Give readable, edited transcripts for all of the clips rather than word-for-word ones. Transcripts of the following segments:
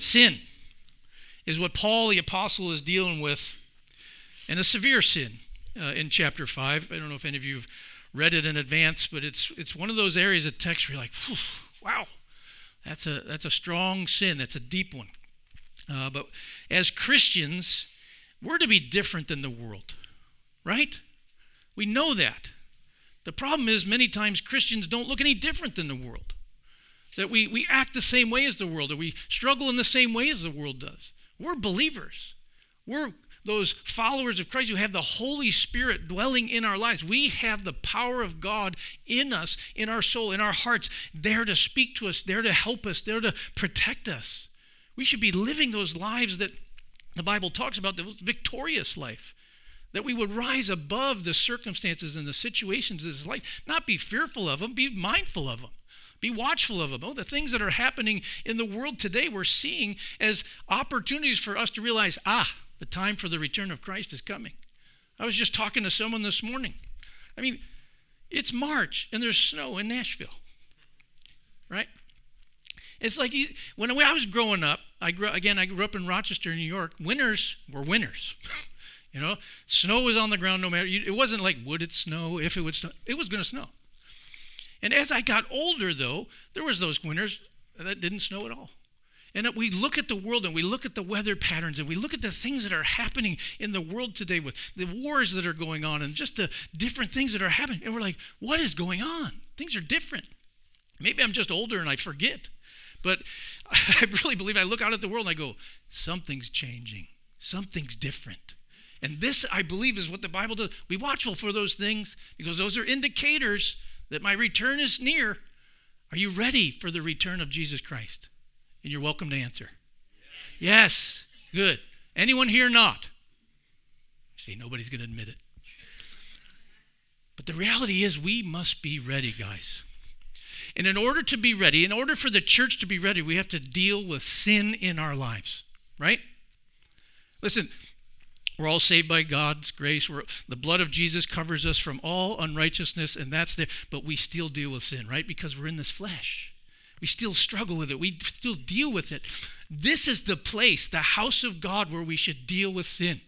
Sin is what Paul the apostle is dealing with, and a severe sin in chapter 5. I don't know if any of you have read it in advance, but it's one of those areas of text where you're like, wow, that's a strong sin. That's a deep one. But as Christians, we're to be different than the world, right? We know that. The problem is many times Christians don't look any different than the world. That we act the same way as the world, or we struggle in the same way as the world does. We're believers. We're those followers of Christ who have the Holy Spirit dwelling in our lives. We have the power of God in us, in our soul, in our hearts, there to speak to us, there to help us, there to protect us. We should be living those lives that the Bible talks about, the victorious life. That we would rise above the circumstances and the situations of this life, not be fearful of them, be mindful of them. Be watchful of them. Oh, the things that are happening in the world today we're seeing as opportunities for us to realize, the time for the return of Christ is coming. I was just talking to someone this morning. I mean, it's March and there's snow in Nashville, right? It's like when I was growing up, I grew up in Rochester, New York. Winters were winters. You know, snow was on the ground no matter. It wasn't like, would it snow? If it would snow, it was going to snow. And as I got older, though, there was those winters that didn't snow at all. And we look at the world and we look at the weather patterns and we look at the things that are happening in the world today with the wars that are going on and just the different things that are happening. And we're like, what is going on? Things are different. Maybe I'm just older and I forget. But I really believe I look out at the world and I go, something's changing. Something's different. And this, I believe, is what the Bible does. Be watchful for those things because those are indicators that my return is near. Are you ready for the return of Jesus Christ? And you're welcome to answer. Yes. Good. Anyone here not? See, nobody's going to admit it. But the reality is we must be ready, guys. And in order to be ready, in order for the church to be ready, we have to deal with sin in our lives, right? Listen, we're all saved by God's grace. The blood of Jesus covers us from all unrighteousness, and that's there. But we still deal with sin, right? Because we're in this flesh. We still struggle with it. We still deal with it. This is the place, the house of God, where we should deal with sin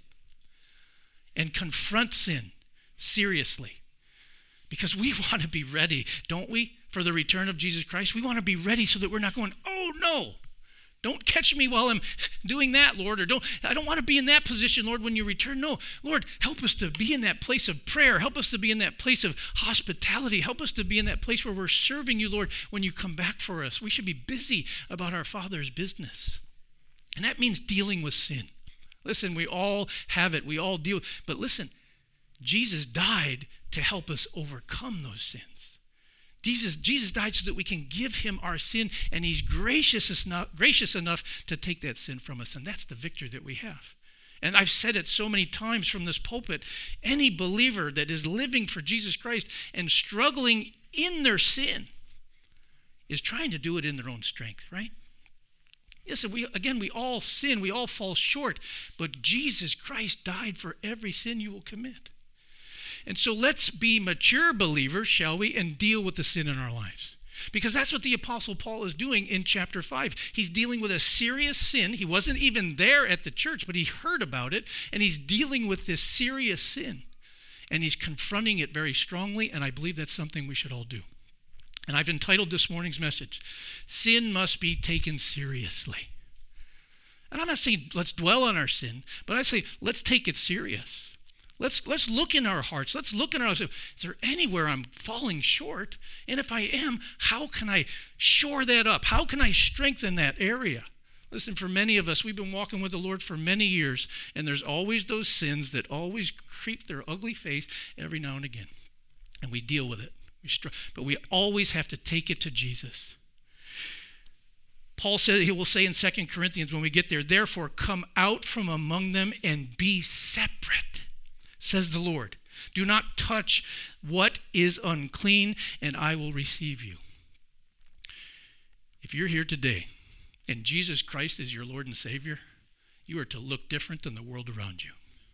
and confront sin seriously. Because we want to be ready, don't we, for the return of Jesus Christ? We want to be ready so that we're not going, oh, no. Don't catch me while I'm doing that, Lord, or I don't want to be in that position, Lord, when you return. No, Lord, help us to be in that place of prayer. Help us to be in that place of hospitality. Help us to be in that place where we're serving you, Lord, when you come back for us. We should be busy about our Father's business. And that means dealing with sin. Listen, we all have it. We all deal. But listen, Jesus died to help us overcome those sins. Jesus died so that we can give him our sin, and he's gracious enough to take that sin from us, and that's the victory that we have. And I've said it so many times from this pulpit, any believer that is living for Jesus Christ and struggling in their sin is trying to do it in their own strength, right? Yes, we all sin, we all fall short, but Jesus Christ died for every sin you will commit. And so let's be mature believers, shall we, and deal with the sin in our lives. Because that's what the Apostle Paul is doing in chapter 5. He's dealing with a serious sin. He wasn't even there at the church, but he heard about it, and he's dealing with this serious sin. And he's confronting it very strongly, and I believe that's something we should all do. And I've entitled this morning's message, Sin Must Be Taken Seriously. And I'm not saying let's dwell on our sin, but I say let's take it serious. Let's look in our hearts. Let's look in our lives. Is there anywhere I'm falling short? And if I am, how can I shore that up? How can I strengthen that area? Listen, for many of us, we've been walking with the Lord for many years, and there's always those sins that always creep their ugly face every now and again. And we deal with it. But we always have to take it to Jesus. Paul said, he will say in 2 Corinthians when we get there, therefore come out from among them and be separate, says the Lord. Do not touch what is unclean, and I will receive you. If you're here today and Jesus Christ is your Lord and Savior, you are to look different than the world around you.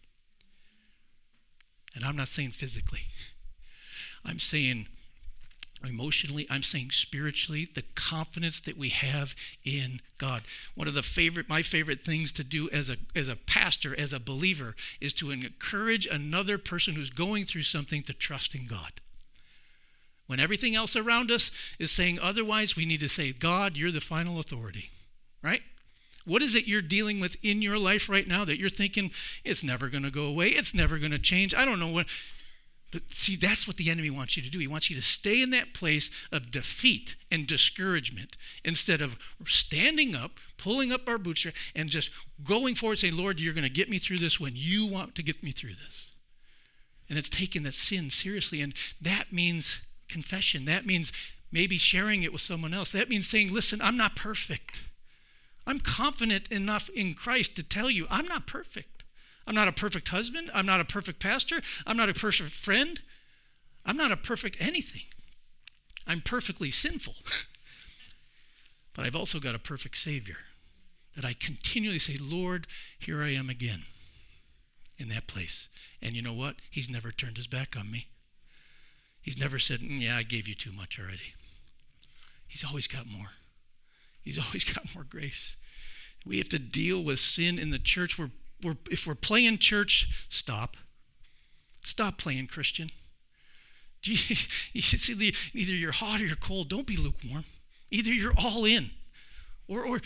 And I'm not saying physically. I'm saying emotionally, I'm saying spiritually, the confidence that we have in God. One of my favorite things to do as a pastor, as a believer, is to encourage another person who's going through something to trust in God. When everything else around us is saying otherwise, we need to say, God, you're the final authority, right? What is it you're dealing with in your life right now that you're thinking, it's never going to go away, it's never going to change, I don't know what. But see, that's what the enemy wants you to do. He wants you to stay in that place of defeat and discouragement instead of standing up, pulling up our bootstraps, and just going forward saying, Lord, you're going to get me through this when you want to get me through this. And it's taking that sin seriously. And that means confession. That means maybe sharing it with someone else. That means saying, listen, I'm not perfect. I'm confident enough in Christ to tell you I'm not perfect. I'm not a perfect husband. I'm not a perfect pastor. I'm not a perfect friend. I'm not a perfect anything. I'm perfectly sinful. But I've also got a perfect Savior that I continually say, Lord, here I am again in that place. And you know what? He's never turned his back on me. He's never said, yeah, I gave you too much already. He's always got more. He's always got more grace. We have to deal with sin in the church. If we're playing church, stop. Stop playing Christian. You see, either you're hot or you're cold. Don't be lukewarm. Either you're all in or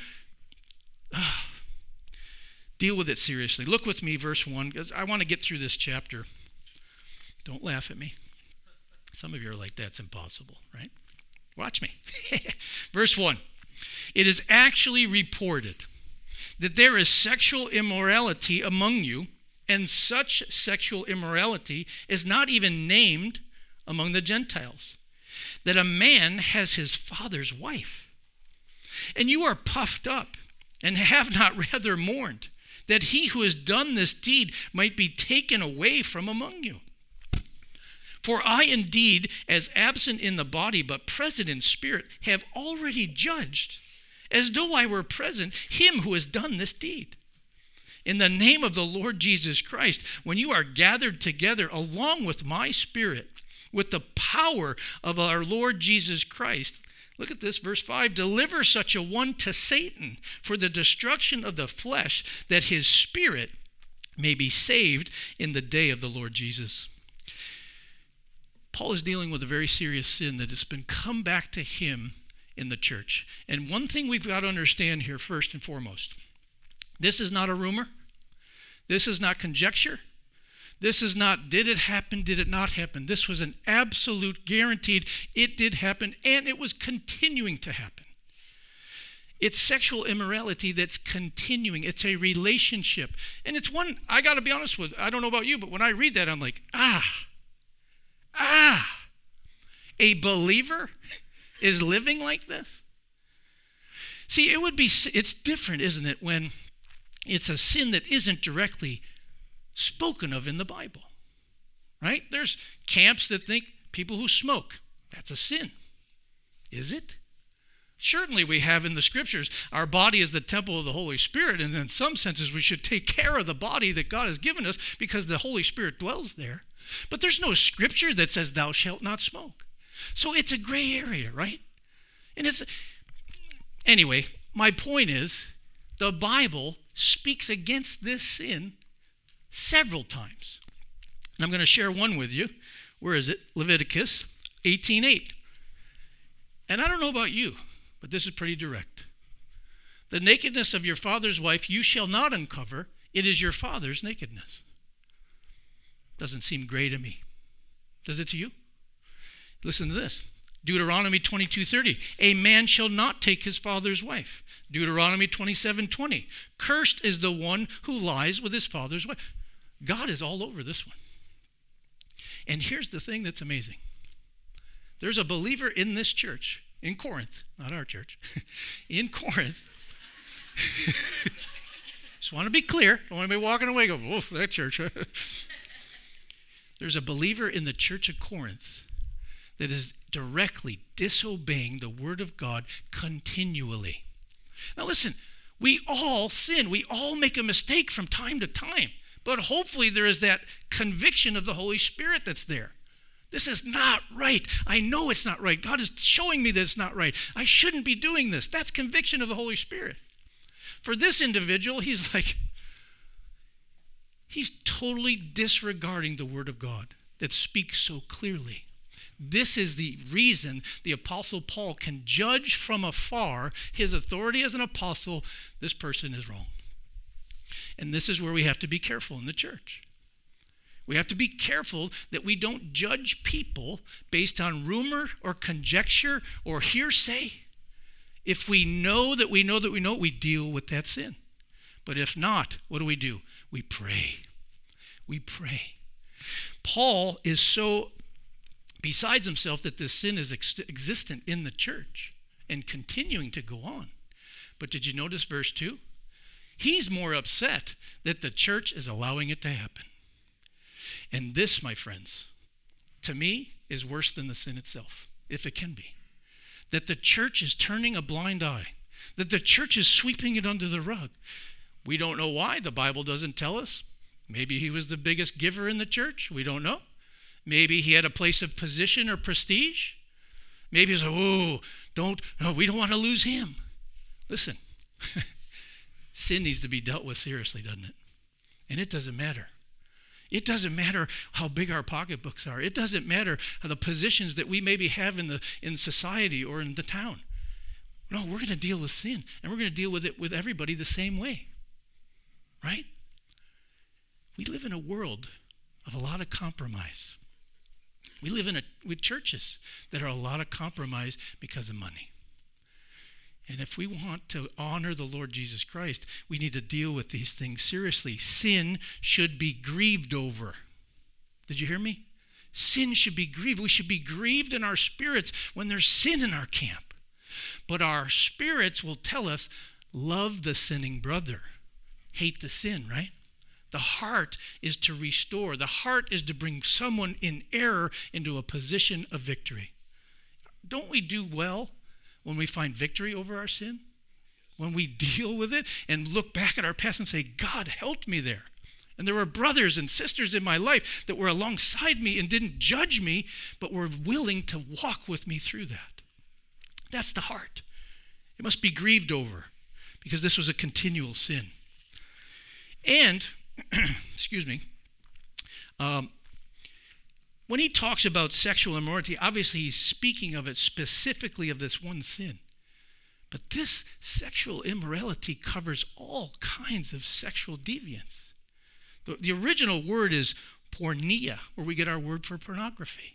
deal with it seriously. Look with me, verse 1, because I want to get through this chapter. Don't laugh at me. Some of you are like, that's impossible, right? Watch me. Verse 1. It is actually reported that there is sexual immorality among you, and such sexual immorality is not even named among the Gentiles, that a man has his father's wife. And you are puffed up and have not rather mourned, that he who has done this deed might be taken away from among you. For I indeed, as absent in the body but present in spirit, have already judged, as though I were present, him who has done this deed. In the name of the Lord Jesus Christ, when you are gathered together along with my spirit, with the power of our Lord Jesus Christ, look at this, verse 5, deliver such a one to Satan for the destruction of the flesh, that his spirit may be saved in the day of the Lord Jesus. Paul is dealing with a very serious sin that has been come back to him in the church. And one thing we've got to understand here first and foremost, this is not a rumor. This is not conjecture. This is not, did it happen, did it not happen? This was an absolute guaranteed, it did happen, and it was continuing to happen. It's sexual immorality that's continuing. It's a relationship. And it's one, I got to be honest with, I don't know about you, but when I read that, I'm like, a believer is living like this? See, it's different, isn't it, when it's a sin that isn't directly spoken of in the Bible, right? There's camps that think people who smoke, that's a sin. Is it? Certainly we have in the scriptures, our body is the temple of the Holy Spirit, and in some senses we should take care of the body that God has given us because the Holy Spirit dwells there. But there's no scripture that says thou shalt not smoke. So it's a gray area, right? And anyway, my point is, the Bible speaks against this sin several times. And I'm going to share one with you. Where is it? Leviticus 18:8. And I don't know about you, but this is pretty direct. The nakedness of your father's wife you shall not uncover. It is your father's nakedness. Doesn't seem gray to me. Does it to you? Listen to this. Deuteronomy 22:30. A man shall not take his father's wife. Deuteronomy 27:20. Cursed is the one who lies with his father's wife. God is all over this one. And here's the thing that's amazing. There's a believer in this church, in Corinth, not our church, in Corinth. Just want to be clear. Don't want to be walking away going, oh, that church. There's a believer in the church of Corinth that is directly disobeying the word of God continually. Now listen, we all sin. We all make a mistake from time to time. But hopefully there is that conviction of the Holy Spirit that's there This is not right. I know it's not right. God is showing me that it's not right. I shouldn't be doing this. That's conviction of the Holy Spirit. For this individual, he's totally disregarding the Word of God that speaks so clearly. This is the reason the Apostle Paul can judge from afar his authority as an apostle. This person is wrong. And this is where we have to be careful in the church. We have to be careful that we don't judge people based on rumor or conjecture or hearsay. If we know that we know that we know, we deal with that sin. But if not, what do? We pray. We pray. Paul is so besides himself that this sin is existent in the church and continuing to go on. But did you notice verse 2? He's more upset that the church is allowing it to happen. And this, my friends, to me, is worse than the sin itself, if it can be. That the church is turning a blind eye. That the church is sweeping it under the rug. We don't know why. The Bible doesn't tell us. Maybe he was the biggest giver in the church. We don't know. Maybe he had a place of position or prestige. Maybe he's like, we don't want to lose him. Listen, sin needs to be dealt with seriously, doesn't it? And it doesn't matter. It doesn't matter how big our pocketbooks are. It doesn't matter how the positions that we maybe have in society or in the town. No, we're going to deal with sin, and we're going to deal with it with everybody the same way. Right? We live in a world of a lot of compromise. We live with churches that are a lot of compromise because of money. And if we want to honor the Lord Jesus Christ, we need to deal with these things seriously. Sin should be grieved over. Did you hear me? Sin should be grieved. We should be grieved in our spirits when there's sin in our camp. But our spirits will tell us, love the sinning brother. Hate the sin, right? The heart is to restore. The heart is to bring someone in error into a position of victory. Don't we do well when we find victory over our sin? When we deal with it and look back at our past and say, God helped me there. And there were brothers and sisters in my life that were alongside me and didn't judge me, but were willing to walk with me through that. That's the heart. It must be grieved over because this was a continual sin. And, excuse me, when he talks about sexual immorality, obviously he's speaking of it specifically of this one sin. But this sexual immorality covers all kinds of sexual deviance. The original word is porneia, where we get our word for pornography.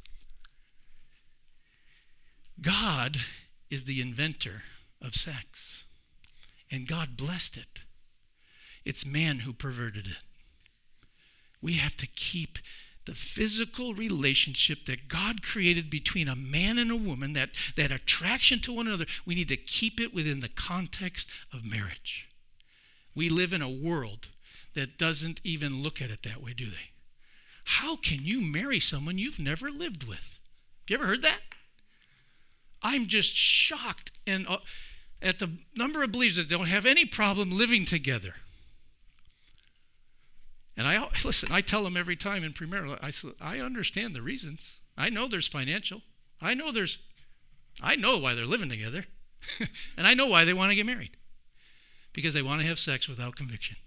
God is the inventor of sex, and God blessed it. It's man who perverted it. We have to keep the physical relationship that God created between a man and a woman, that attraction to one another, we need to keep it within the context of marriage. We live in a world that doesn't even look at it that way, do they? How can you marry someone you've never lived with? Have you ever heard that? I'm just shocked at the number of believers that don't have any problem living together. And I tell them every time in premarital, I understand the reasons. I know there's financial. I know why they're living together. And I know why they want to get married. Because they want to have sex without conviction.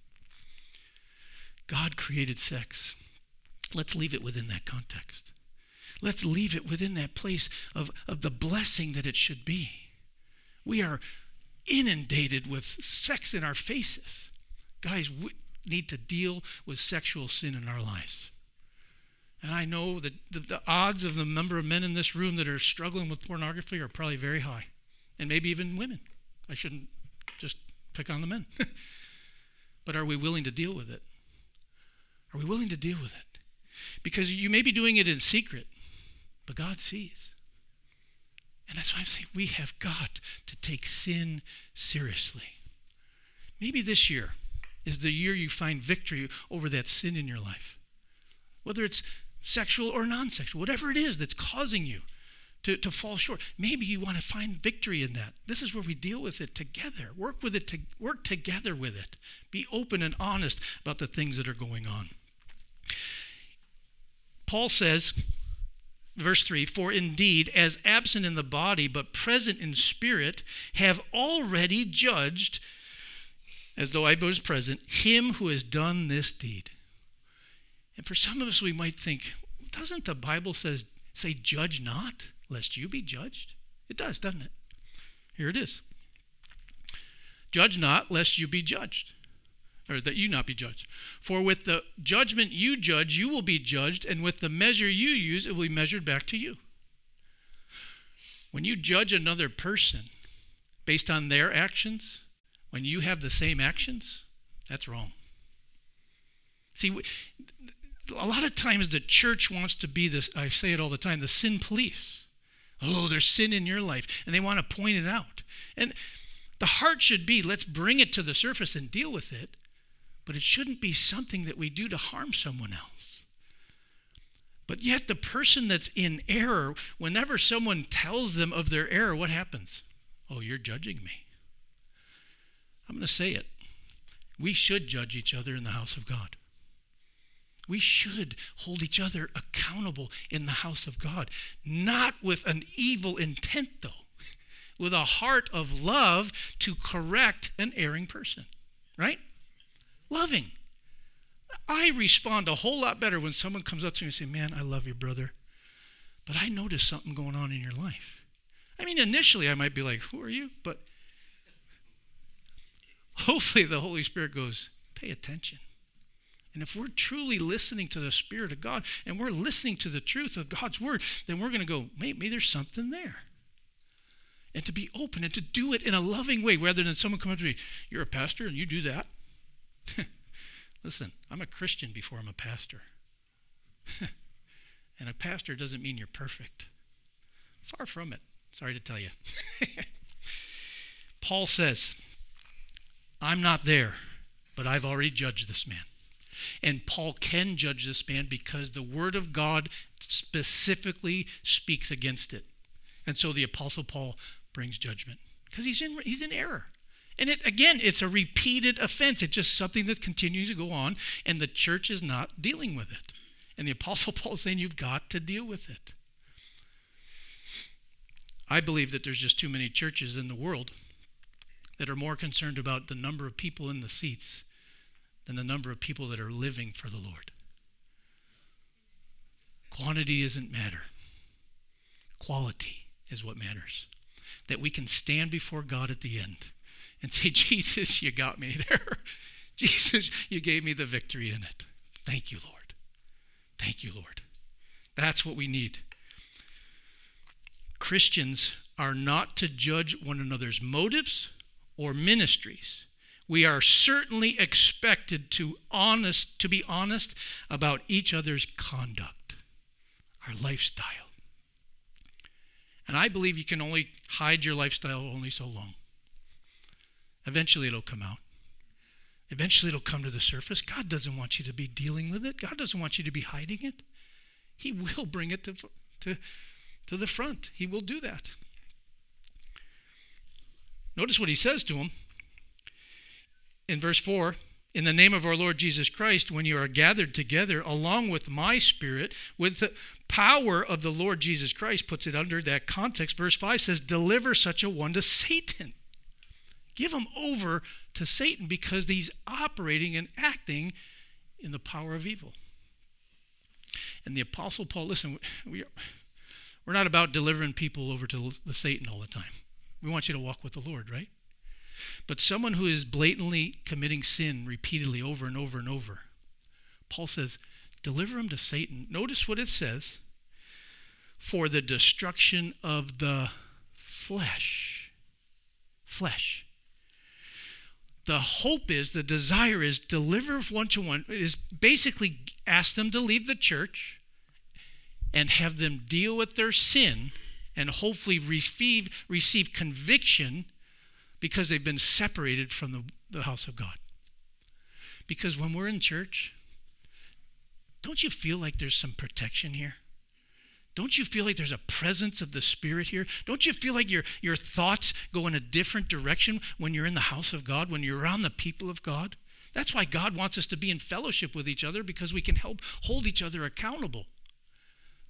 God created sex. Let's leave it within that context. Let's leave it within that place of the blessing that it should be. We are inundated with sex in our faces. Guys, we need to deal with sexual sin in our lives. And I know that the odds of the number of men in this room that are struggling with pornography are probably very high. And maybe even women. I shouldn't just pick on the men. But are we willing to deal with it? Are we willing to deal with it? Because you may be doing it in secret, but God sees. And that's why I'm saying we have got to take sin seriously. Maybe this year is the year you find victory over that sin in your life. Whether it's sexual or non-sexual, whatever it is that's causing you to fall short. Maybe you want to find victory in that. This is where we deal with it together. Work together with it. Be open and honest about the things that are going on. Paul says verse 3, for indeed, as absent in the body, but present in spirit, have already judged, as though I was present, him who has done this deed. And for some of us, we might think, doesn't the Bible say, judge not, lest you be judged? It does, doesn't it? Here it is. Judge not, lest you be judged. Or that you not be judged. For with the judgment you judge, you will be judged, and with the measure you use, it will be measured back to you. When you judge another person based on their actions, when you have the same actions, that's wrong. See, a lot of times the church wants to be this, I say it all the time, the sin police. Oh, there's sin in your life, and they want to point it out. And the heart should be, let's bring it to the surface and deal with it. But it shouldn't be something that we do to harm someone else. But yet the person that's in error, whenever someone tells them of their error, what happens? Oh, you're judging me. I'm going to say it. We should judge each other in the house of God. We should hold each other accountable in the house of God. Not with an evil intent, though. With a heart of love to correct an erring person. Right? Loving. I respond a whole lot better when someone comes up to me and says, man, I love you, brother, but I noticed something going on in your life. I mean, initially I might be like, who are you? But hopefully the Holy Spirit goes, pay attention. And if we're truly listening to the Spirit of God and we're listening to the truth of God's word, then we're going to go, maybe there's something there. And to be open and to do it in a loving way rather than someone come up to me, you're a pastor and you do that. Listen, I'm a Christian before I'm a pastor. And a pastor doesn't mean you're perfect. Far from it. Sorry to tell you. Paul says, I'm not there, but I've already judged this man. And Paul can judge this man because the word of God specifically speaks against it. And so the Apostle Paul brings judgment because he's in error. And it's a repeated offense. It's just something that continues to go on, and the church is not dealing with it. And the Apostle Paul is saying you've got to deal with it. I believe that there's just too many churches in the world that are more concerned about the number of people in the seats than the number of people that are living for the Lord. Quantity doesn't matter. Quality is what matters. That we can stand before God at the end and say, Jesus, you got me there. Jesus, you gave me the victory in it. Thank you, Lord. Thank you, Lord. That's what we need. Christians are not to judge one another's motives or ministries. We are certainly expected to be honest about each other's conduct, our lifestyle. And I believe you can only hide your lifestyle only so long. Eventually it'll come out. Eventually it'll come to the surface. God doesn't want you to be dealing with it. God doesn't want you to be hiding it. He will bring it to the front. He will do that. Notice what he says to him in verse 4. In the name of our Lord Jesus Christ, when you are gathered together along with my spirit, with the power of the Lord Jesus Christ, puts it under that context. Verse 5 says, deliver such a one to Satan. Give him over to Satan because he's operating and acting in the power of evil. And the Apostle Paul, listen, we're not about delivering people over to the Satan all the time. We want you to walk with the Lord, right? But someone who is blatantly committing sin repeatedly over and over and over, Paul says, deliver him to Satan. Notice what it says, for the destruction of the flesh. Flesh. The hope is, the desire is, deliver one to one. It is basically ask them to leave the church and have them deal with their sin and hopefully receive conviction because they've been separated from the house of God. Because when we're in church, don't you feel like there's some protection here? Don't you feel like there's a presence of the Spirit here? Don't you feel like your thoughts go in a different direction when you're in the house of God, when you're around the people of God? That's why God wants us to be in fellowship with each other, because we can help hold each other accountable.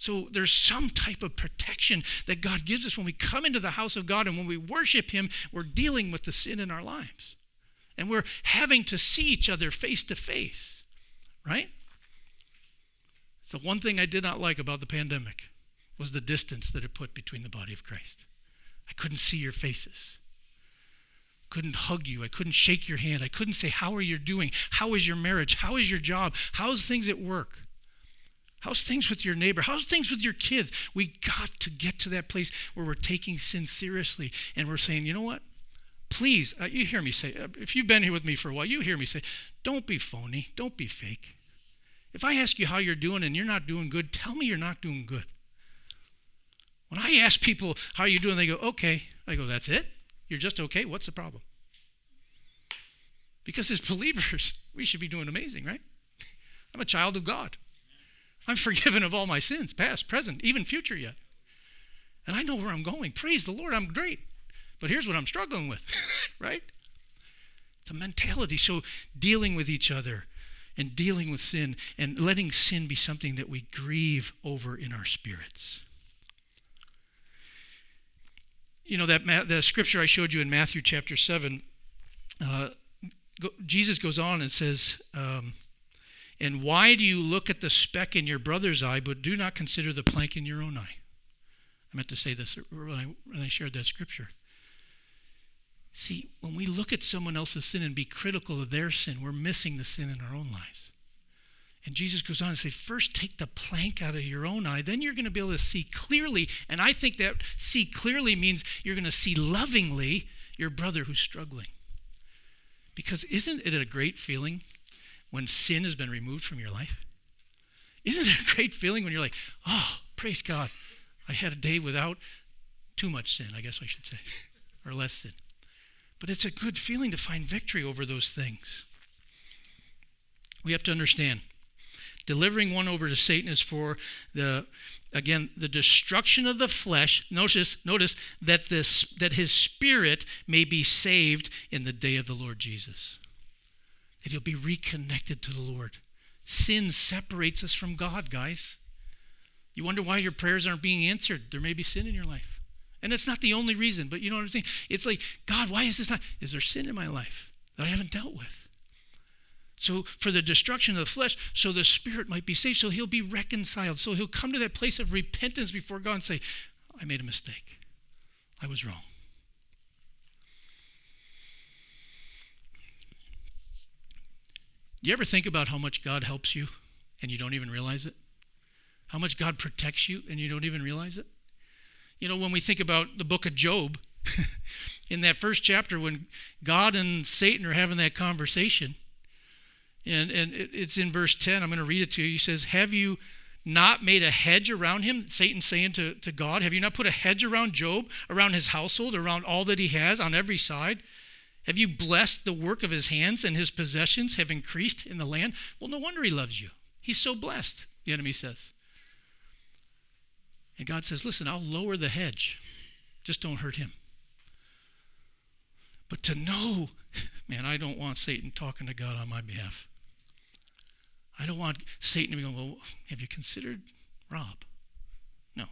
So there's some type of protection that God gives us when we come into the house of God, and when we worship him, we're dealing with the sin in our lives. And we're having to see each other face to face, right? The one thing I did not like about the pandemic was the distance that it put between the body of Christ. I couldn't see your faces. Couldn't hug you. I couldn't shake your hand. I couldn't say, how are you doing? How is your marriage? How is your job? How's things at work? How's things with your neighbor? How's things with your kids? We got to get to that place where we're taking sin seriously and we're saying, you know what? Please, you hear me say, if you've been here with me for a while, you hear me say, don't be phony. Don't be fake. If I ask you how you're doing and you're not doing good, tell me you're not doing good. When I ask people, how are you doing? They go, okay. I go, that's it? You're just okay? What's the problem? Because as believers, we should be doing amazing, right? I'm a child of God. I'm forgiven of all my sins, past, present, even future yet. And I know where I'm going. Praise the Lord, I'm great. But here's what I'm struggling with, right? It's a mentality. So dealing with each other and dealing with sin and letting sin be something that we grieve over in our spirits. You know, that the scripture I showed you in Matthew chapter 7, Jesus goes on and says, and why do you look at the speck in your brother's eye, but do not consider the plank in your own eye? I meant to say this when I shared that scripture. See, when we look at someone else's sin and be critical of their sin, we're missing the sin in our own lives. And Jesus goes on and says, first take the plank out of your own eye, then you're going to be able to see clearly. And I think that see clearly means you're going to see lovingly your brother who's struggling. Because isn't it a great feeling when sin has been removed from your life? Isn't it a great feeling when you're like, oh, praise God, I had a day without too much sin, I guess I should say, or less sin. But it's a good feeling to find victory over those things. We have to understand, delivering one over to Satan is for the destruction of the flesh. Notice that his spirit may be saved in the day of the Lord Jesus. That he'll be reconnected to the Lord. Sin separates us from God, guys. You wonder why your prayers aren't being answered. There may be sin in your life. And it's not the only reason, but you know what I'm saying? It's like, God, why is this not? Is there sin in my life that I haven't dealt with? So for the destruction of the flesh, so the spirit might be saved, so he'll be reconciled. So he'll come to that place of repentance before God and say, I made a mistake. I was wrong. You ever think about how much God helps you and you don't even realize it? How much God protects you and you don't even realize it? You know, when we think about the book of Job, in that first chapter when God and Satan are having that conversation, and it's in verse 10, I'm going to read it to you. He says, have you not made a hedge around him? Satan's saying to God, have you not put a hedge around Job, around his household, around all that he has on every side? Have you blessed the work of his hands, and his possessions have increased in the land? Well, no wonder he loves you. He's so blessed, the enemy says. And God says, listen, I'll lower the hedge. Just don't hurt him. But to know, man, I don't want Satan talking to God on my behalf. I don't want Satan to be going, well, have you considered Rob? No.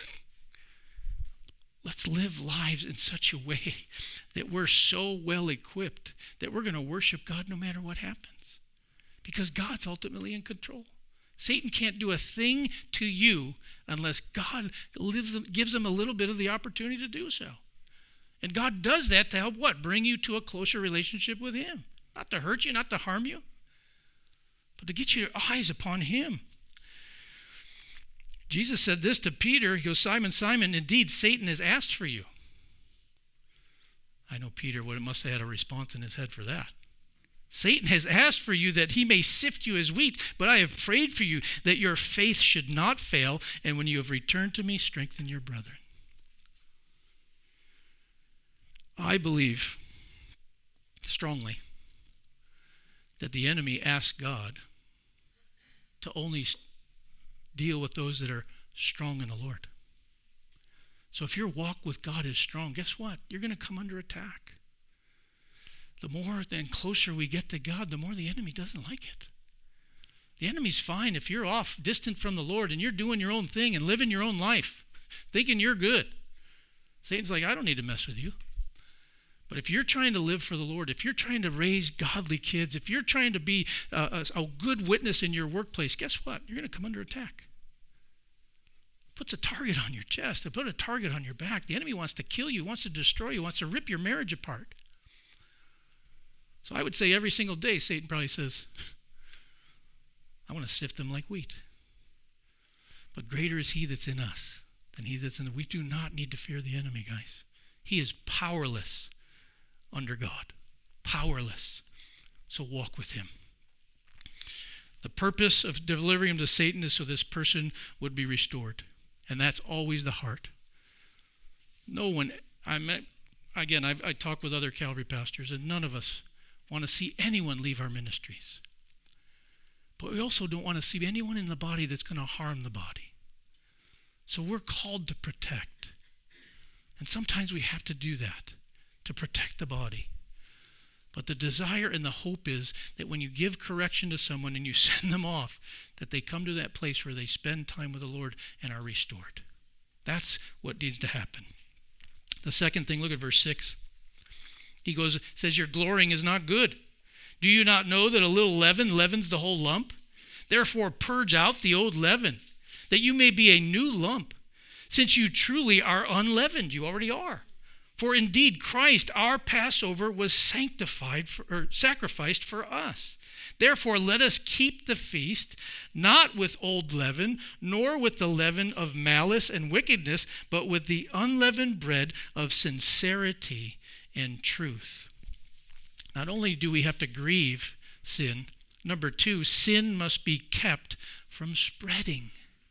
Let's live lives in such a way that we're so well equipped that we're going to worship God no matter what happens. Because God's ultimately in control. Satan can't do a thing to you unless God gives him a little bit of the opportunity to do so. And God does that to help what? Bring you to a closer relationship with him. Not to hurt you, not to harm you, but to get your eyes upon him. Jesus said this to Peter. He goes, Simon, Simon, indeed Satan has asked for you. I know Peter must have had a response in his head for that. Satan has asked for you that he may sift you as wheat, but I have prayed for you that your faith should not fail, and when you have returned to me, strengthen your brethren. I believe strongly that the enemy asked God to only deal with those that are strong in the Lord. So if your walk with God is strong, guess what? You're going to come under attack. The more and closer we get to God, the more the enemy doesn't like it. The enemy's fine if you're off, distant from the Lord, and you're doing your own thing and living your own life, thinking you're good. Satan's like, I don't need to mess with you. But if you're trying to live for the Lord, if you're trying to raise godly kids, if you're trying to be a good witness in your workplace, guess what? You're going to come under attack. Puts a target on your chest. It put a target on your back. The enemy wants to kill you, wants to destroy you, wants to rip your marriage apart. So I would say every single day, Satan probably says, I want to sift them like wheat. But greater is he that's in us than he that's in them. We do not need to fear the enemy, guys. He is powerless under God. Powerless. So walk with him. The purpose of delivering him to Satan is so this person would be restored. And that's always the heart. No one, I talk with other Calvary pastors, and none of us want to see anyone leave our ministries. But we also don't want to see anyone in the body that's going to harm the body. So we're called to protect. And sometimes we have to do that, to protect the body. But the desire and the hope is that when you give correction to someone and you send them off, that they come to that place where they spend time with the Lord and are restored. That's what needs to happen. The second thing, look at verse 6. He says, your glorying is not good. Do you not know that a little leaven leavens the whole lump? Therefore purge out the old leaven, that you may be a new lump, since you truly are unleavened. You already are. For indeed, Christ, our Passover, was sacrificed for us. Therefore, let us keep the feast, not with old leaven, nor with the leaven of malice and wickedness, but with the unleavened bread of sincerity and truth. Not only do we have to grieve sin, number 2, sin must be kept from spreading.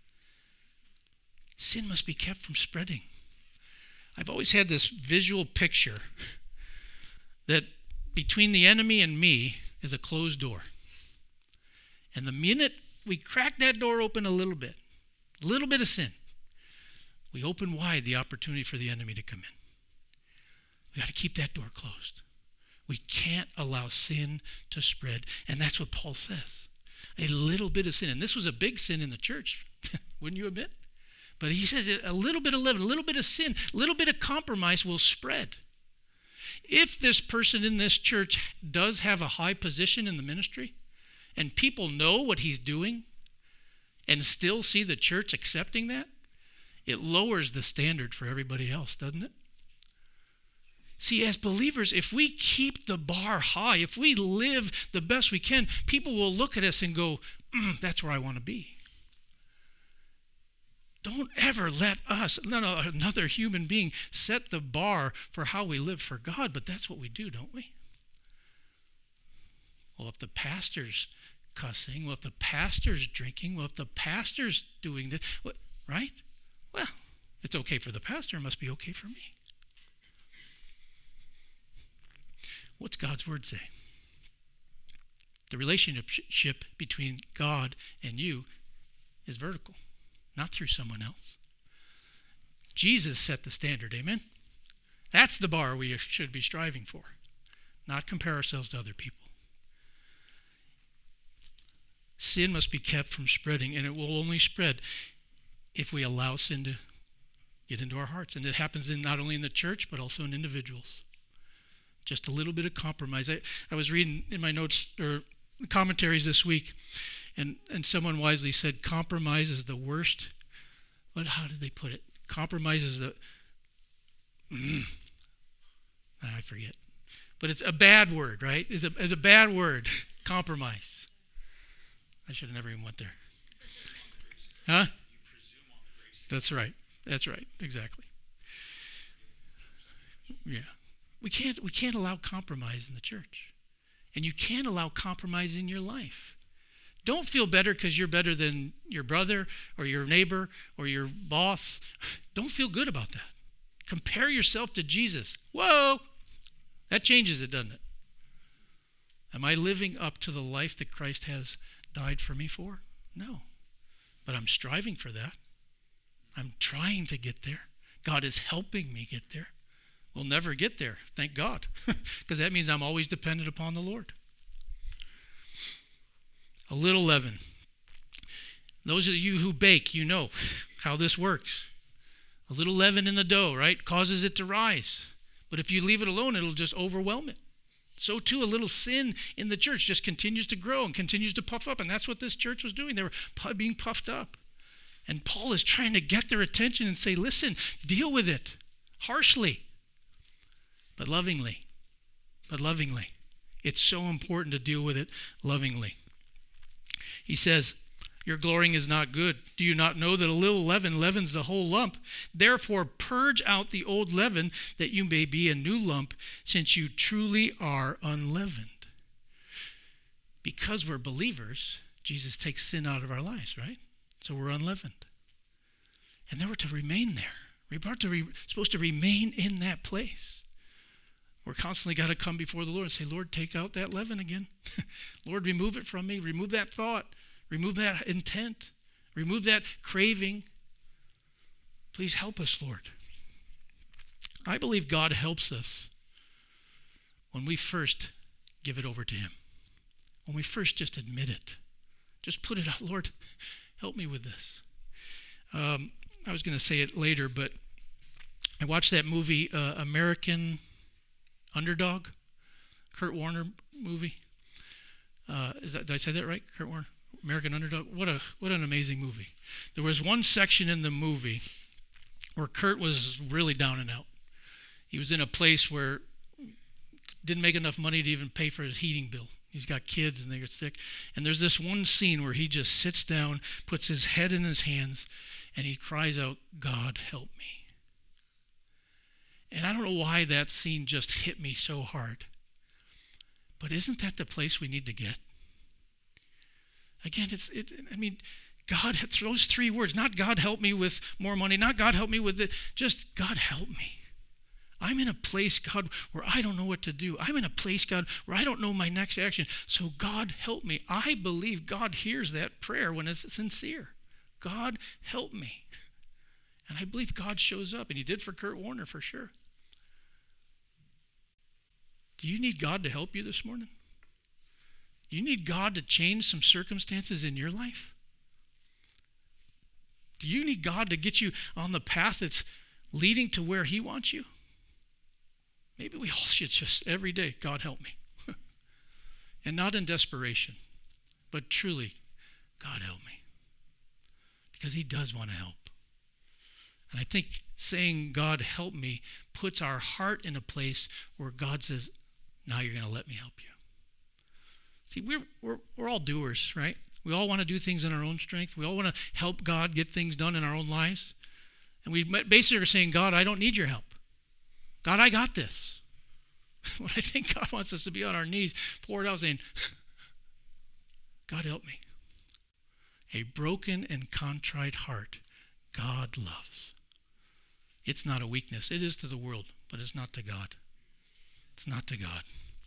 Sin must be kept from spreading. I've always had this visual picture that between the enemy and me is a closed door. And the minute we crack that door open a little bit of sin, we open wide the opportunity for the enemy to come in. We got to keep that door closed. We can't allow sin to spread. And that's what Paul says. A little bit of sin. And this was a big sin in the church, wouldn't you admit? But he says a little bit of leaven, a little bit of sin, a little bit of compromise will spread. If this person in this church does have a high position in the ministry, and people know what he's doing, and still see the church accepting that, it lowers the standard for everybody else, doesn't it? See, as believers, if we keep the bar high, if we live the best we can, people will look at us and go, that's where I want to be. Don't ever let another human being set the bar for how we live for God, but that's what we do, don't we? Well, if the pastor's cussing, well, if the pastor's drinking, well, if the pastor's doing this, right? Well, it's okay for the pastor, it must be okay for me. What's God's word say? The relationship between God and you is vertical, not through someone else. Jesus set the standard, amen? That's the bar we should be striving for, not compare ourselves to other people. Sin must be kept from spreading, and it will only spread if we allow sin to get into our hearts. And it happens not only in the church, but also in individuals. Just a little bit of compromise. I was reading in my notes or commentaries this week, and someone wisely said, compromise is the worst. How did they put it? Compromise is I forget. But it's a bad word, right? It's a bad word, compromise. I should have never even went there. Huh? That's right. That's right. Exactly. Yeah. We can't allow compromise in the church. And you can't allow compromise in your life. Don't feel better because you're better than your brother or your neighbor or your boss. Don't feel good about that. Compare yourself to Jesus. Whoa! That changes it, doesn't it? Am I living up to the life that Christ has died for me for? No. But I'm striving for that. I'm trying to get there. God is helping me get there. We'll never get there, thank God, because that means I'm always dependent upon the Lord. A little leaven. Those of you who bake, you know how this works. A little leaven in the dough, right, causes it to rise. But if you leave it alone, it'll just overwhelm it. So too, a little sin in the church just continues to grow and continues to puff up. And that's what this church was doing. They were being puffed up. And Paul is trying to get their attention and say, listen, deal with it harshly, but lovingly. But lovingly. It's so important to deal with it lovingly. He says, your glorying is not good. Do you not know that a little leaven leavens the whole lump? Therefore, purge out the old leaven, that you may be a new lump, since you truly are unleavened. Because we're believers, Jesus takes sin out of our lives, right? So we're unleavened. And then we're to remain there. We're supposed to remain in that place. We're constantly got to come before the Lord and say, Lord, take out that leaven again. Lord, remove it from me. Remove that thought. Remove that intent. Remove that craving. Please help us, Lord. I believe God helps us when we first give it over to him. When we first just admit it. Just put it out. Lord, help me with this. I was going to say it later, but I watched that movie, American Underdog, Kurt Warner movie. Did I say that right? Kurt Warner? American Underdog. What an amazing movie. There was one section in the movie where Kurt was really down and out. He was in a place where didn't make enough money to even pay for his heating bill. He's got kids and they get sick. And there's this one scene where he just sits down, puts his head in his hands, and he cries out, God, help me. And I don't know why that scene just hit me so hard. But isn't that the place we need to get? Again, God, those three words, not God help me with more money, not God help me with it, just God help me. I'm in a place, God, where I don't know what to do. I'm in a place, God, where I don't know my next action. So God help me. I believe God hears that prayer when it's sincere. God help me. And I believe God shows up, and he did for Kurt Warner for sure. Do you need God to help you this morning? Do you need God to change some circumstances in your life? Do you need God to get you on the path that's leading to where he wants you? Maybe we all should just every day, God help me. And not in desperation, but truly, God help me. Because he does want to help. And I think saying, God help me, puts our heart in a place where God says, now you're going to let me help you. See, we're all doers, right? We all want to do things in our own strength. We all want to help God get things done in our own lives. And we basically are saying, God, I don't need your help. God, I got this. What I think God wants us to be on our knees, pour it out saying, God help me. A broken and contrite heart, God loves. It's not a weakness. It is to the world, but it's not to God. It's not to God.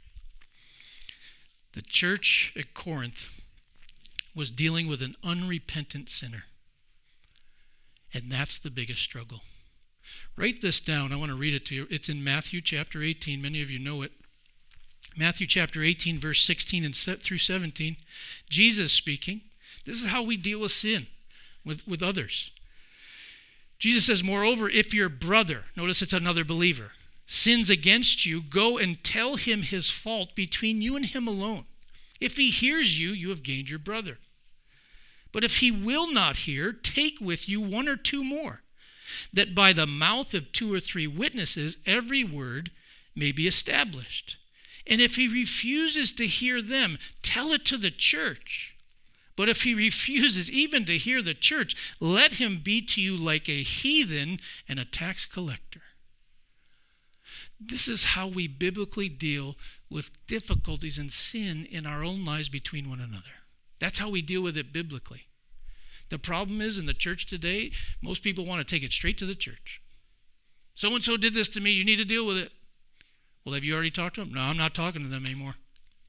The church at Corinth was dealing with an unrepentant sinner. And that's the biggest struggle. Write this down. I want to read it to you. It's in Matthew chapter 18. Many of you know it. Matthew chapter 18, verse 16 and through 17. Jesus speaking. This is how we deal with sin with others. Jesus says, moreover, if your brother, notice it's another believer, sins against you, go and tell him his fault between you and him alone. If he hears you, you have gained your brother. But if he will not hear, take with you one or two more, that by the mouth of 2 or 3 witnesses every word may be established. And if he refuses to hear them, tell it to the church. But if he refuses even to hear the church, let him be to you like a heathen and a tax collector. This is how we biblically deal with difficulties and sin in our own lives between one another. That's how we deal with it biblically. The problem is in the church today, most people want to take it straight to the church. So-and-so did this to me, you need to deal with it. Well, have you already talked to them? No, I'm not talking to them anymore.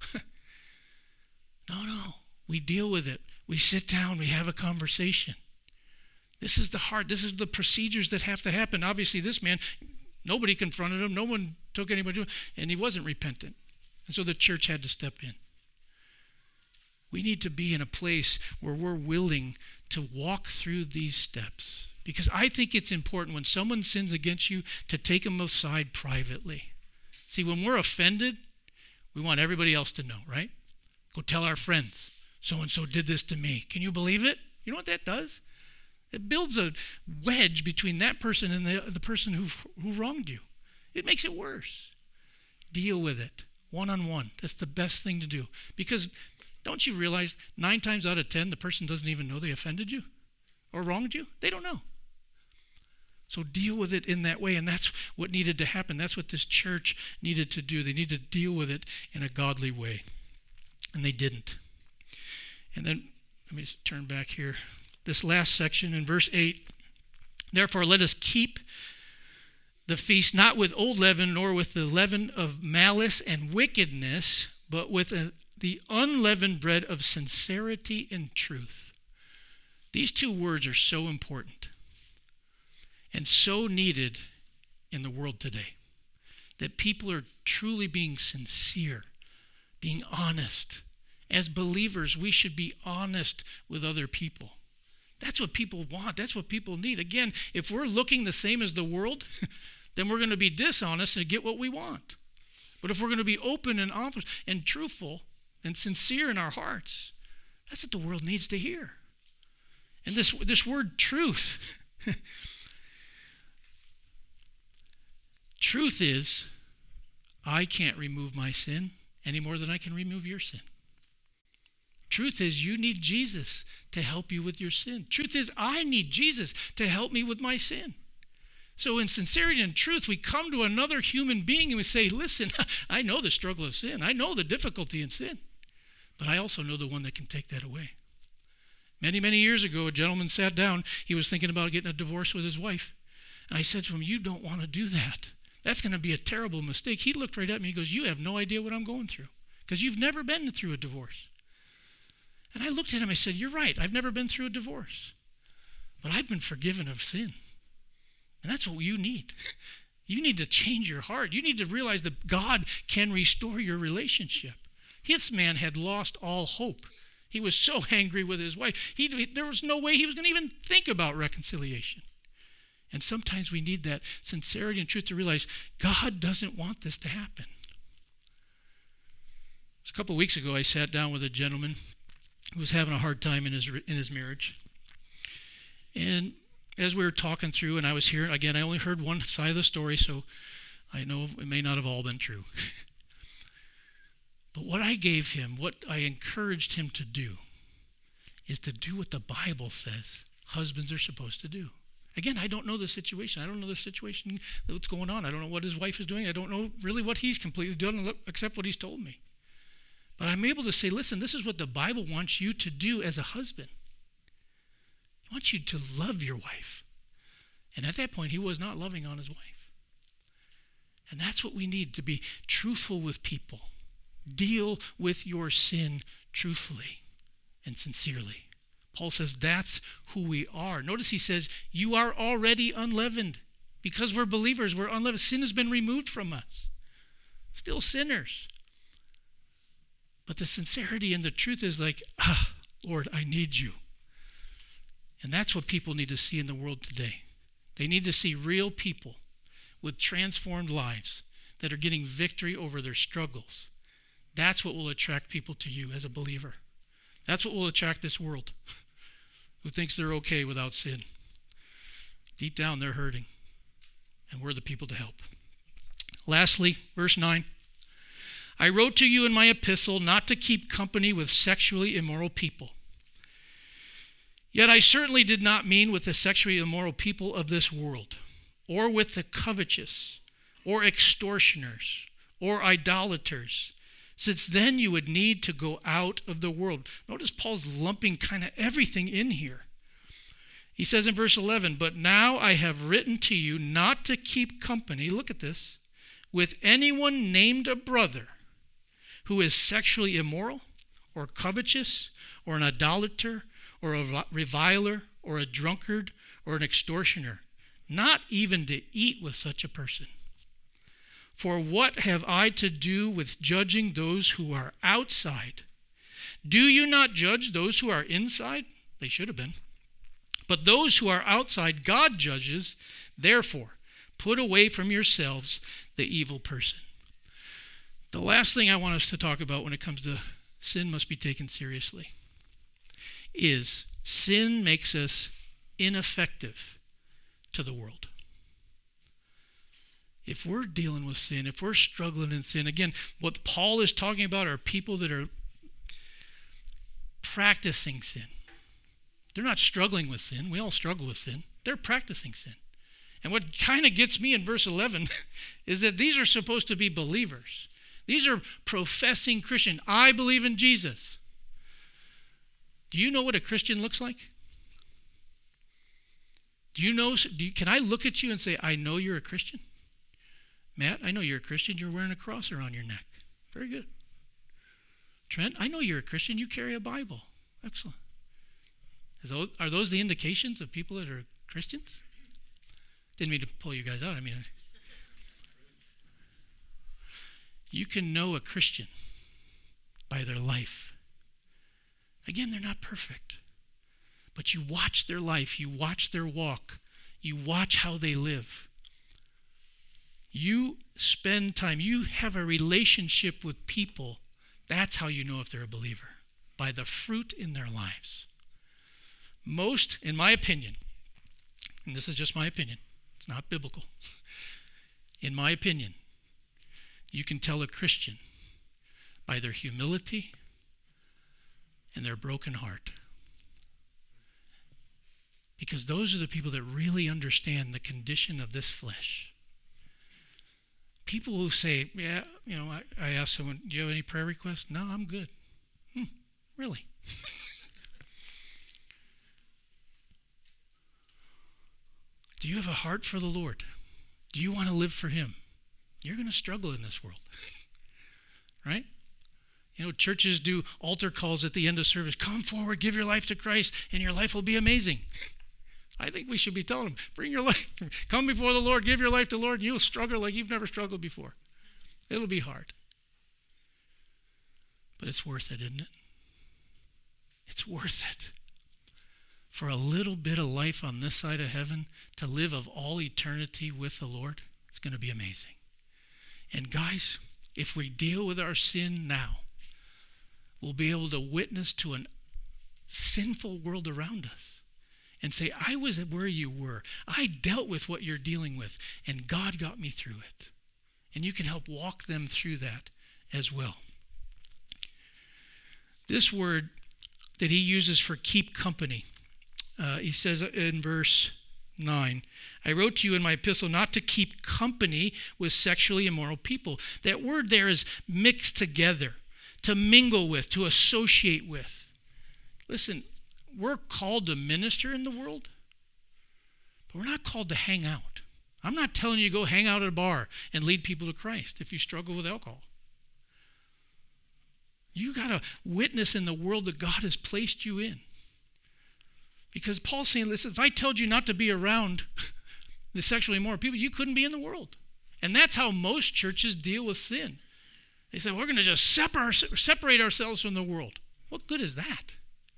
No, we deal with it. We sit down, we have a conversation. This is the heart, this is the procedures that have to happen. Obviously, this man, nobody confronted him, no one took anybody to him, and he wasn't repentant. And so the church had to step in. We need to be in a place where we're willing to walk through these steps. Because I think it's important when someone sins against you to take them aside privately. See, when we're offended, we want everybody else to know, right? Go tell our friends, so-and-so did this to me. Can you believe it? You know what that does? It builds a wedge between that person and the person who wronged you. It makes it worse. Deal with it one-on-one. That's the best thing to do. Because don't you realize 9 times out of 10, the person doesn't even know they offended you or wronged you? They don't know. So deal with it in that way, and that's what needed to happen. That's what this church needed to do. They needed to deal with it in a godly way, and they didn't. And then, let me just turn back here. This last section in verse 8, therefore let us keep the feast not with old leaven, nor with the leaven of malice and wickedness, but with the unleavened bread of sincerity and truth. These 2 words are so important and so needed in the world today, that people are truly being sincere, being honest. As believers, we should be honest with other people. That's what people want. That's what people need. Again, if we're looking the same as the world, then we're going to be dishonest and get what we want. But if we're going to be open and honest and truthful and sincere in our hearts, that's what the world needs to hear. And this word truth, truth is, I can't remove my sin any more than I can remove your sin. Truth is, you need Jesus to help you with your sin. Truth is, I need Jesus to help me with my sin. So in sincerity and truth, we come to another human being and we say, listen, I know the struggle of sin. I know the difficulty in sin. But I also know the one that can take that away. Many, many years ago, a gentleman sat down. He was thinking about getting a divorce with his wife. And I said to him, you don't want to do that. That's going to be a terrible mistake. He looked right at me. He goes, you have no idea what I'm going through because you've never been through a divorce. And I looked at him. I said, you're right. I've never been through a divorce. But I've been forgiven of sin. And that's what you need. You need to change your heart. You need to realize that God can restore your relationship. This man had lost all hope. He was so angry with his wife. There was no way he was going to even think about reconciliation. And sometimes we need that sincerity and truth to realize God doesn't want this to happen. A couple of weeks ago, I sat down with a gentleman who was having a hard time in his marriage. And as we were talking through, and I was hearing, again, I only heard one side of the story, so I know it may not have all been true. But what I gave him, what I encouraged him to do, is to do what the Bible says husbands are supposed to do. Again, I don't know the situation. I don't know the situation that's going on. I don't know what his wife is doing. I don't know really what he's completely doing except what he's told me. But I'm able to say, listen, this is what the Bible wants you to do as a husband. It wants you to love your wife. And at that point, he was not loving on his wife. And that's what we need, to be truthful with people. Deal with your sin truthfully and sincerely. Paul says that's who we are. Notice he says, you are already unleavened. Because we're believers, we're unleavened. Sin has been removed from us. Still sinners. But the sincerity and the truth is like, Lord, I need you. And that's what people need to see in the world today. They need to see real people with transformed lives that are getting victory over their struggles. That's what will attract people to you as a believer. That's what will attract this world who thinks they're okay without sin. Deep down, they're hurting, and we're the people to help. Lastly, verse 9. I wrote to you in my epistle not to keep company with sexually immoral people. Yet I certainly did not mean with the sexually immoral people of this world, or with the covetous, or extortioners, or idolaters, since then you would need to go out of the world. Notice Paul's lumping kind of everything in here. He says in verse 11, but now I have written to you not to keep company, look at this, with anyone named a brother who is sexually immoral, or covetous, or an idolater, or a reviler, or a drunkard, or an extortioner, not even to eat with such a person. For what have I to do with judging those who are outside? Do you not judge those who are inside? They should have been. But those who are outside, God judges. Therefore, put away from yourselves the evil person. The last thing I want us to talk about when it comes to sin must be taken seriously is sin makes us ineffective to the world. If we're dealing with sin, if we're struggling in sin, again, what Paul is talking about are people that are practicing sin. They're not struggling with sin. We all struggle with sin. They're practicing sin. And what kind of gets me in verse 11 is that these are supposed to be believers. These are professing Christian. I believe in Jesus. Do you know what a Christian looks like? Can I look at you and say, I know you're a Christian? Matt, I know you're a Christian. You're wearing a cross around your neck. Very good. Trent, I know you're a Christian. You carry a Bible. Excellent. Are those the indications of people that are Christians? Didn't mean to pull you guys out. I mean, you can know a Christian by their life. Again, they're not perfect. But you watch their life. You watch their walk. You watch how they live. You spend time. You have a relationship with people. That's how you know if they're a believer. By the fruit in their lives. Most, in my opinion, and this is just my opinion, it's not biblical. In my opinion, you can tell a Christian by their humility and their broken heart. Because those are the people that really understand the condition of this flesh. People who say, yeah, I ask someone, do you have any prayer requests? No, I'm good. Really? Do you have a heart for the Lord? Do you want to live for Him? You're going to struggle in this world. Right? Churches do altar calls at the end of service. Come forward, give your life to Christ, and your life will be amazing. I think we should be telling them, bring your life, come before the Lord, give your life to the Lord, and you'll struggle like you've never struggled before. It'll be hard. But it's worth it, isn't it? It's worth it. For a little bit of life on this side of heaven, to live of all eternity with the Lord, it's going to be amazing. And guys, if we deal with our sin now, we'll be able to witness to a sinful world around us and say, I was where you were. I dealt with what you're dealing with, and God got me through it. And you can help walk them through that as well. This word that he uses for keep company, he says in verse 9, I wrote to you in my epistle not to keep company with sexually immoral people. That word there is mixed together, to mingle with, to associate with. Listen, we're called to minister in the world, but we're not called to hang out. I'm not telling you to go hang out at a bar and lead people to Christ if you struggle with alcohol. You got to witness in the world that God has placed you in. Because Paul's saying, listen, if I told you not to be around the sexually immoral people, you couldn't be in the world. And that's how most churches deal with sin. They say, we're going to just separate ourselves from the world. What good is that?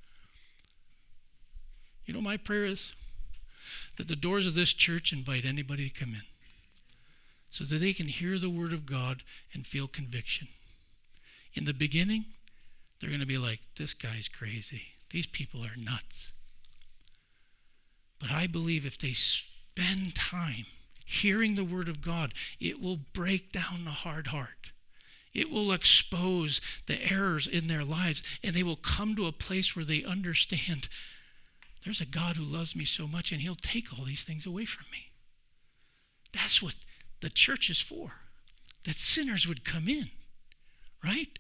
My prayer is that the doors of this church invite anybody to come in so that they can hear the word of God and feel conviction. In the beginning, they're going to be like, this guy's crazy. These people are nuts. But I believe if they spend time hearing the word of God, it will break down the hard heart. It will expose the errors in their lives, and they will come to a place where they understand there's a God who loves me so much, and He'll take all these things away from me. That's what the church is for, that sinners would come in, right?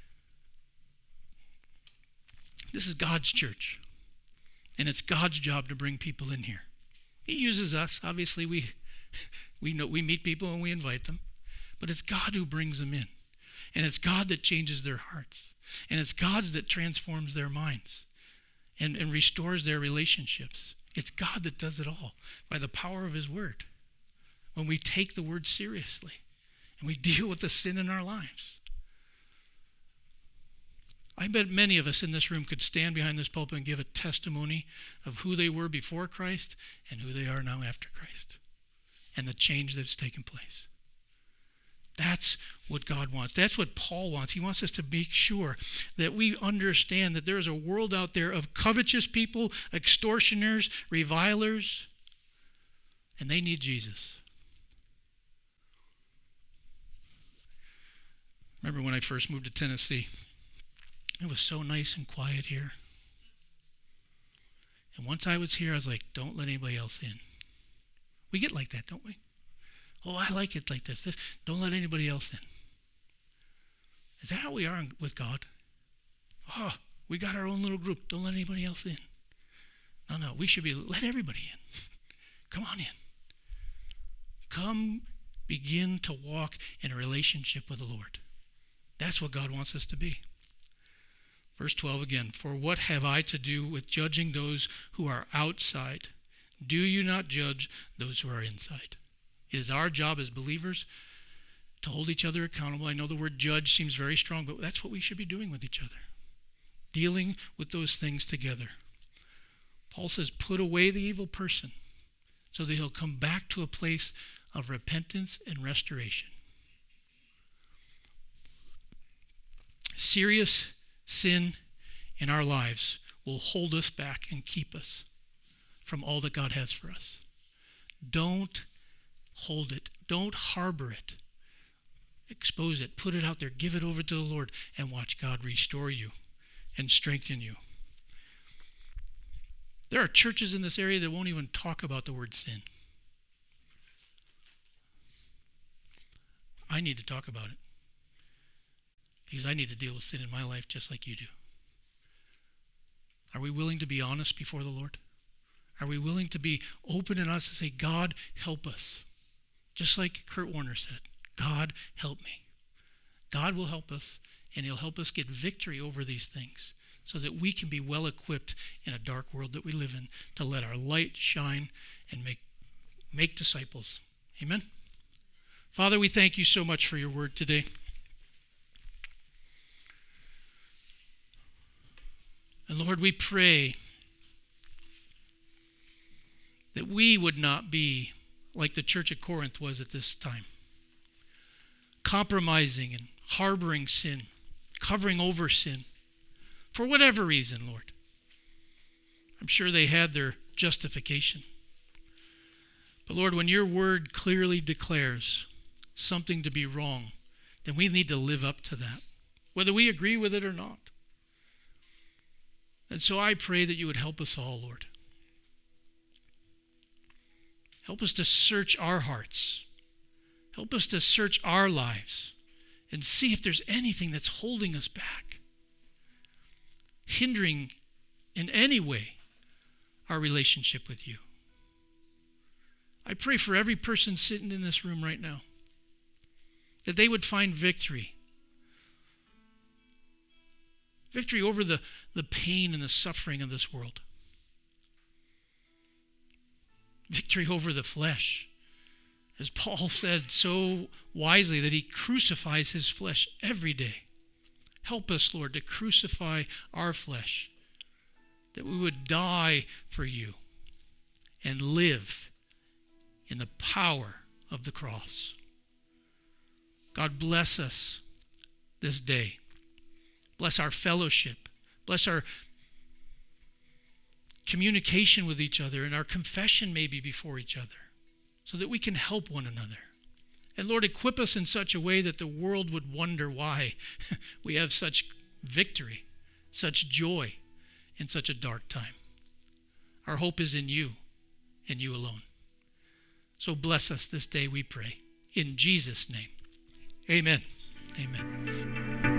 This is God's church, and it's God's job to bring people in here. He uses us. Obviously, we meet people and we invite them, but it's God who brings them in, and it's God that changes their hearts, and it's God that transforms their minds and restores their relationships. It's God that does it all by the power of His word. When we take the word seriously and we deal with the sin in our lives. I bet many of us in this room could stand behind this pulpit and give a testimony of who they were before Christ and who they are now after Christ and the change that's taken place. That's what God wants. That's what Paul wants. He wants us to make sure that we understand that there is a world out there of covetous people, extortioners, revilers, and they need Jesus. Remember when I first moved to Tennessee? It was so nice and quiet here. And once I was here, I was like, don't let anybody else in. We get like that, don't we? Oh, I like it like this. Don't let anybody else in. Is that how we are with God? Oh, we got our own little group. Don't let anybody else in. No, we should be, let everybody in. Come on in. Come begin to walk in a relationship with the Lord. That's what God wants us to be. Verse 12 again, for what have I to do with judging those who are outside? Do you not judge those who are inside? It is our job as believers to hold each other accountable. I know the word judge seems very strong, but that's what we should be doing with each other. Dealing with those things together. Paul says, put away the evil person so that he'll come back to a place of repentance and restoration. Serious sin in our lives will hold us back and keep us from all that God has for us. Don't hold it. Don't harbor it. Expose it. Put it out there. Give it over to the Lord and watch God restore you and strengthen you. There are churches in this area that won't even talk about the word sin. I need to talk about it because I need to deal with sin in my life just like you do. Are we willing to be honest before the Lord? Are we willing to be open and honest and say, God, help us? Just like Kurt Warner said, God, help me. God will help us, and he'll help us get victory over these things so that we can be well equipped in a dark world that we live in to let our light shine and make disciples. Amen? Father, we thank you so much for your word today. And Lord, we pray that we would not be like the church at Corinth was at this time, compromising and harboring sin, covering over sin, for whatever reason, Lord. I'm sure they had their justification. But Lord, when your word clearly declares something to be wrong, then we need to live up to that, whether we agree with it or not. And so I pray that you would help us all, Lord. Help us to search our hearts. Help us to search our lives and see if there's anything that's holding us back, hindering in any way our relationship with you. I pray for every person sitting in this room right now that they would find victory. Victory over the pain and the suffering of this world. Victory over the flesh. As Paul said so wisely, that he crucifies his flesh every day. Help us, Lord, to crucify our flesh, that we would die for you and live in the power of the cross. God, bless us this day. Bless our fellowship. Bless our communication with each other and our confession maybe before each other so that we can help one another. And Lord, equip us in such a way that the world would wonder why we have such victory, such joy in such a dark time. Our hope is in you and you alone. So bless us this day, we pray. In Jesus' name, amen. Amen.